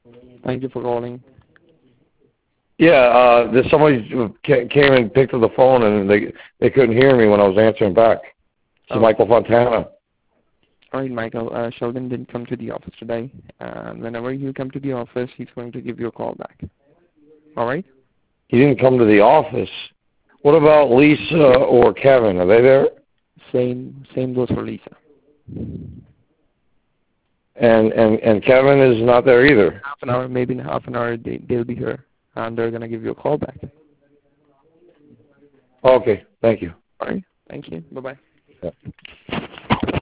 Thank you for calling. Yeah, there's somebody came and picked up the phone, and they couldn't hear me when I was answering back. It's Michael Fontana. All right, Michael. Sheldon didn't come to the office today. Whenever you come to the office, he's going to give you a call back. All right? He didn't come to the office. What about Lisa or Kevin? Are they there? Same goes for Lisa. And Kevin is not there either. Half an hour, maybe in half an hour, they'll be here, and they're going to give you a call back. Okay, thank you. All right. Thank you. Bye-bye. Yeah.